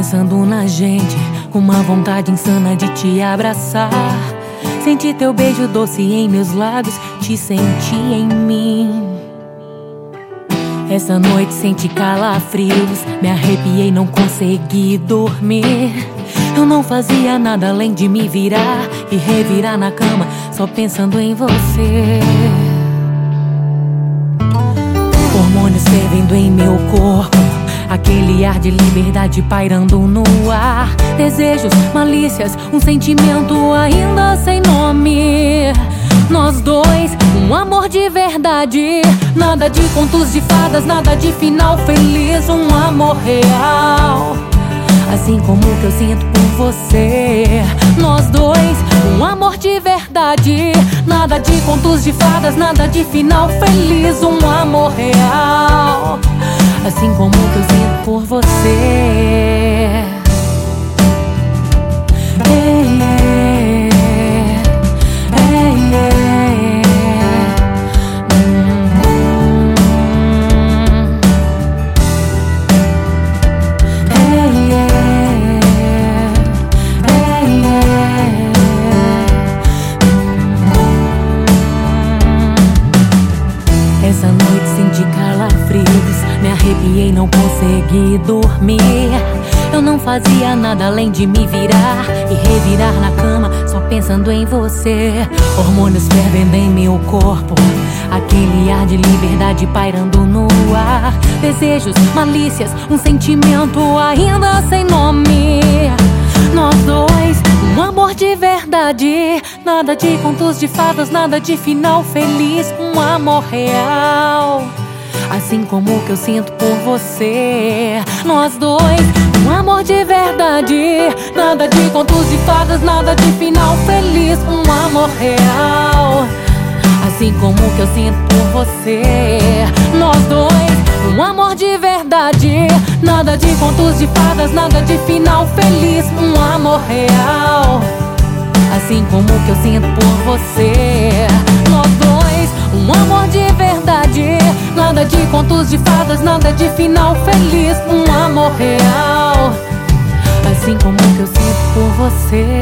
pensando na gente, com uma vontade insana de te abraçar. Senti teu beijo doce em meus lábios, te senti em mim. Essa noite senti calafrios, me arrepiei, não consegui dormir. Eu não fazia nada além de me virar e revirar na cama, só pensando em você. Hormônios fervendo em meu corpo, aquele ar de liberdade pairando no ar. Desejos, malícias, um sentimento ainda sem nome. Nós dois, um amor de verdade. Nada de contos de fadas, nada de final feliz. Um amor real, assim como o que eu sinto por você. Nós dois, um amor de verdade. Nada de contos de fadas, nada de final feliz. Um amor real, assim como o que eu sinto por você. Essa noite senti calafrios, me arrepiei, não consegui dormir. Eu não fazia nada além de me virar e revirar na cama, só pensando em você. Hormônios fervendo em meu corpo, aquele ar de liberdade pairando no ar. Desejos, malícias, um sentimento ainda sem nome. Nós dois, um amor de verdade. Nada de contos de fadas, nada de final feliz. Um amor real, assim como o que eu sinto por você. Nós dois, um amor de verdade. Nada de contos de fadas, nada de final feliz. Um amor real, assim como o que eu sinto por você. Nós dois, um amor de verdade. Nada de contos de fadas, nada de final feliz. Um amor real, assim como o que eu sinto por você. Nós dois, um amor de verdade. Nada de contos de fadas, nada de final feliz. Um amor real, assim como o que eu sinto por você.